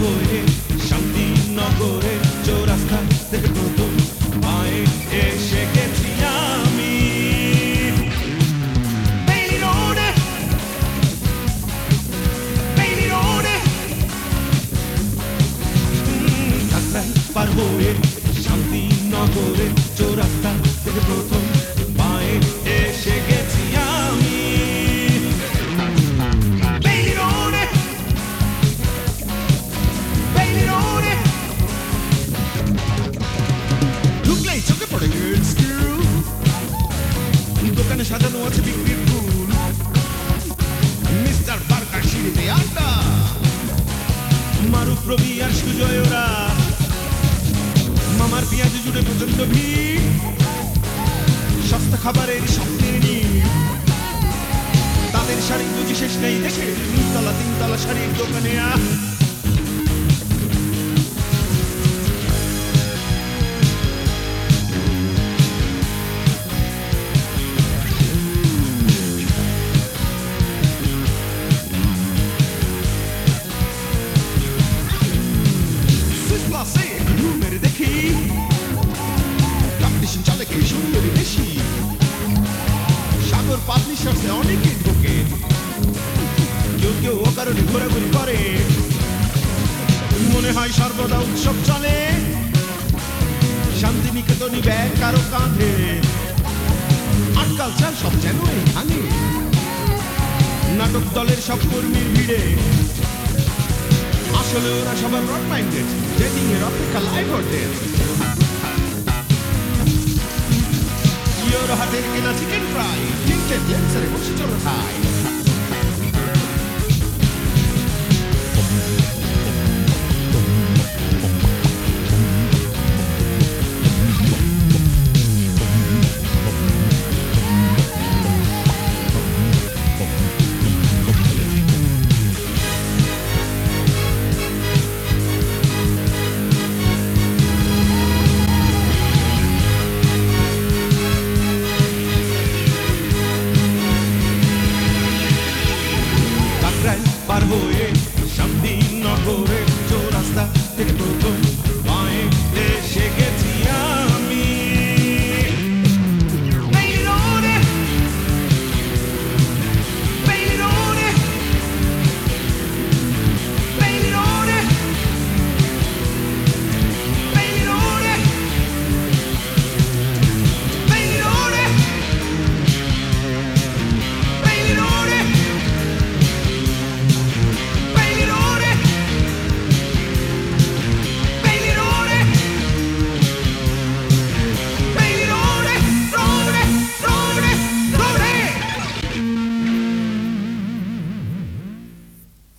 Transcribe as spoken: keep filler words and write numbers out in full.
হয়ে শান্তিনগরের চৌরাস্তা থেকে প্রথম পায়ে এসে গেছি আমি বেইলি রোডে, বেইলি রোডে। কাকরাই পার হয়ে শান্তিনগরের চৌরাস্তা থেকে প্রথম পায়ে এসে গেছি আমি বেইলি রোডে, বেইলি রোডে। ঢুকলেই চোখে পড়ে গার্লস স্কুল, দোকানে সাজানো আছে বিক্রির ফুল, মিস্টার পার্কার সিঁড়িতে আড্ডা, মারুফ রবি আর সুজয় ওরা, মামার পেঁয়াজে জুড়ে প্রচন্ড ভিড়, সস্তা খাবারের স্বপ্নের নীড়, তাদের শাড়ির বুঝি শেষ নেই দেখে তিনতলা তিনতলা শাড়ির দোকানে আ দেখি কম্পিটিশন চলে কে সুন্দরী বেশি, সাগর পাবলিশার্সে অনেকে ঢোকে, কেউ কেউ ও কারণে ঘোরাঘুরি করে, মনে হয় সর্বদা উৎসব চলে, শান্তিনিকেতনী ব্যাগ কারো কাঁধে, আজকাল চাল সব যেন এখানে, নাটক দলের সব কর্মীর ভিড়ে, আসলে ওরা সবার রড মাইন্ডেড, ডেটিং এর অপেক্ষা লাইভ অর ডেথ। ইয়োর হাতের কেনা চিকেন ফ্রাই, টিন্টেড লেন্সারে বসে চলো খাই।